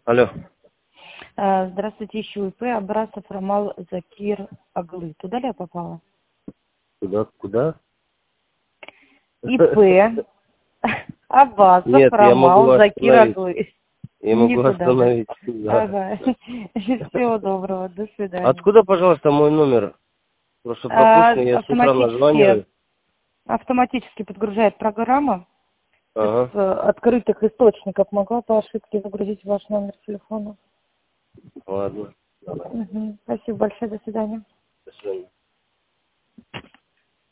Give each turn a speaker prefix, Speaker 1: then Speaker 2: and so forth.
Speaker 1: Алло.
Speaker 2: Здравствуйте, ищу ИП Абрасов Ромал Закир Аглы. Туда ли я попала?
Speaker 1: Куда?
Speaker 2: ИП Аббасов
Speaker 1: Нет, я могу
Speaker 2: Ромал Закир
Speaker 1: остановить.
Speaker 2: Аглы.
Speaker 1: Я могу
Speaker 2: Никуда, да?
Speaker 1: остановить. Да.
Speaker 2: Ага. Всего доброго, до свидания.
Speaker 1: Откуда, пожалуйста, мой номер? Просто пропущенный, я с утра названиваю.
Speaker 2: Автоматически подгружает программа
Speaker 1: Ага.
Speaker 2: с открытых источников. Могла по ошибке загрузить ваш номер телефона.
Speaker 1: Ладно.
Speaker 2: Спасибо большое, до свидания.
Speaker 1: До свидания.